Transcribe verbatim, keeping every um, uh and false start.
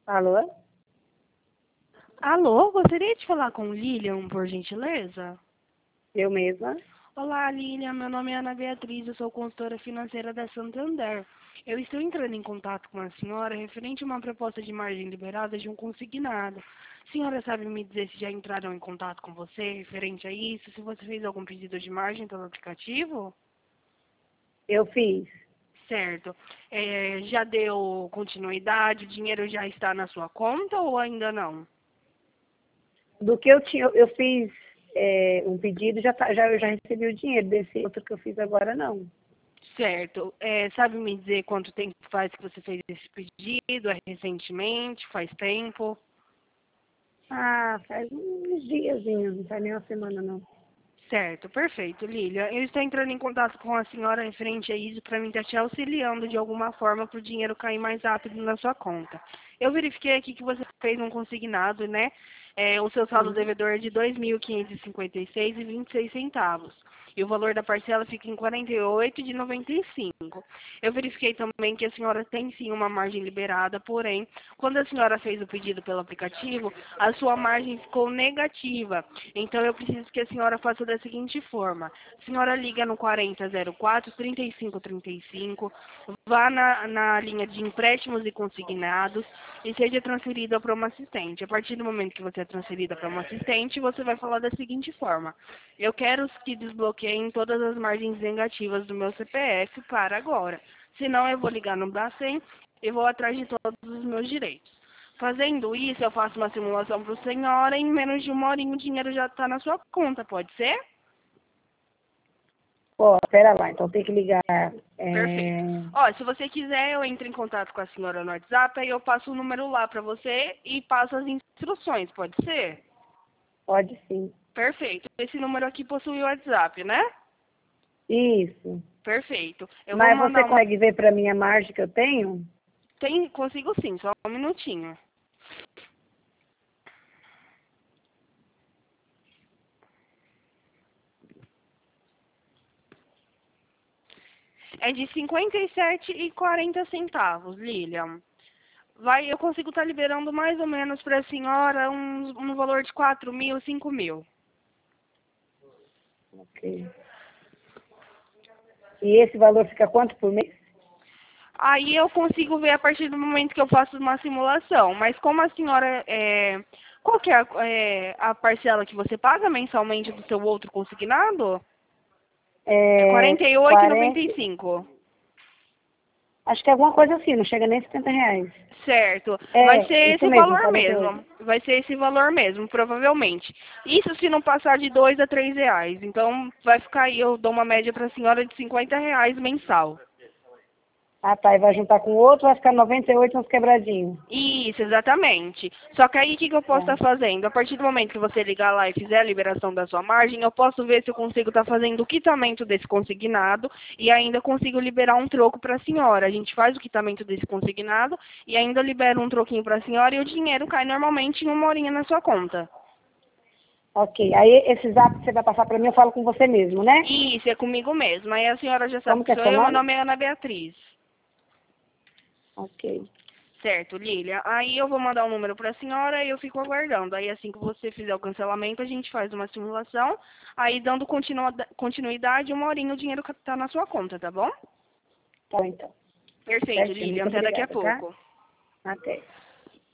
Alô? Alô, gostaria de falar com Lilian, por gentileza? Eu mesma? Olá, Lilian. Meu nome é Ana Beatriz, eu sou consultora financeira da Santander. Eu estou entrando em contato com a senhora referente a uma proposta de margem liberada de um consignado. A senhora sabe me dizer se já entraram em contato com você referente a isso? Se você fez algum pedido de margem pelo aplicativo? Eu fiz. Certo. É, já deu continuidade? O dinheiro já está na sua conta ou ainda não? Do que eu tinha, eu fiz é, um pedido, já, tá, já, eu já recebi o dinheiro. Desse outro que eu fiz agora, não. Certo. É, sabe me dizer quanto tempo faz que você fez esse pedido? É recentemente? Faz tempo? Ah, faz uns diazinhos, não faz nem uma semana, não. Certo, perfeito, Lília. Eu estou entrando em contato com a senhora referente a isso para mim estar te auxiliando de alguma forma para o dinheiro cair mais rápido na sua conta. Eu verifiquei aqui que você fez um consignado, né? É, o seu saldo Uhum. devedor é de dois mil quinhentos e cinquenta e seis reais e vinte e seis centavos. E o valor da parcela fica em quarenta e oito reais e noventa e cinco. Eu verifiquei também que a senhora tem sim uma margem liberada, porém, quando a senhora fez o pedido pelo aplicativo, a sua margem ficou negativa. Então, eu preciso que a senhora faça da seguinte forma. A senhora liga no quarenta zero quatro, trinta e cinco trinta e cinco, vá na, na linha de empréstimos e consignados e seja transferida para uma assistente. A partir do momento que você é transferida para uma assistente, você vai falar da seguinte forma. Eu quero que desbloqueiem todas as margens negativas do meu C P F para agora. Senão, eu vou ligar no Bacen e vou atrás de todos os meus direitos. Fazendo isso, eu faço uma simulação para a senhora e em menos de uma horinha o dinheiro já está na sua conta, pode ser? Ó, pera lá, então tem que ligar. Perfeito. É... Ó, se você quiser, eu entro em contato com a senhora no WhatsApp, aí eu passo o número lá para você e passo as instruções, pode ser? Pode sim. Perfeito. Esse número aqui possui o WhatsApp, né? Isso. Perfeito. Eu vou Mas você mandar uma... consegue ver para mim a margem que eu tenho? Tem... Consigo sim, só um minutinho. É de cinquenta e sete reais e quarenta centavos, Lilian. Vai, eu consigo estar liberando mais ou menos para a senhora um, um valor de quatro mil, cinco mil. Ok. E esse valor fica quanto por mês? Aí eu consigo ver a partir do momento que eu faço uma simulação. Mas como a senhora é... Qual que é a, é, a parcela que você paga mensalmente do seu outro consignado? É É, quarenta e oito reais e noventa quarenta. e cinco. Acho que é alguma coisa assim, não chega nem a setenta reais. Certo. Vai É, ser isso esse mesmo, valor quarenta e oito. mesmo. Vai ser esse valor mesmo, provavelmente. Isso se não passar de dois a três reais. Então, vai ficar aí, eu dou uma média para a senhora de cinquenta reais mensal. Ah, tá. E vai juntar com o outro, vai ficar noventa e oito uns quebradinhos. Isso, exatamente. Só que aí o que, que eu posso Tá. estar fazendo? A partir do momento que você ligar lá e fizer a liberação da sua margem, eu posso ver se eu consigo estar fazendo o quitamento desse consignado e ainda consigo liberar um troco para a senhora. A gente faz o quitamento desse consignado e ainda libera um troquinho para a senhora e o dinheiro cai normalmente em uma horinha na sua conta. Ok. Aí esse zap que você vai passar para mim, eu falo com você mesmo, né? Isso, é comigo mesmo. Aí a senhora já sabe Como que que é sou seu eu, meu nome? nome é Ana Beatriz. Ok. Certo, Lília. Aí eu vou mandar um número para a senhora e eu fico aguardando. Aí assim que você fizer o cancelamento, a gente faz uma simulação. Aí dando continua- continuidade, uma horinha o dinheiro está na sua conta, tá bom? Tá, então. Perfeito, Certinho. Lília. Muito Até daqui a obrigada, tá? pouco. Até.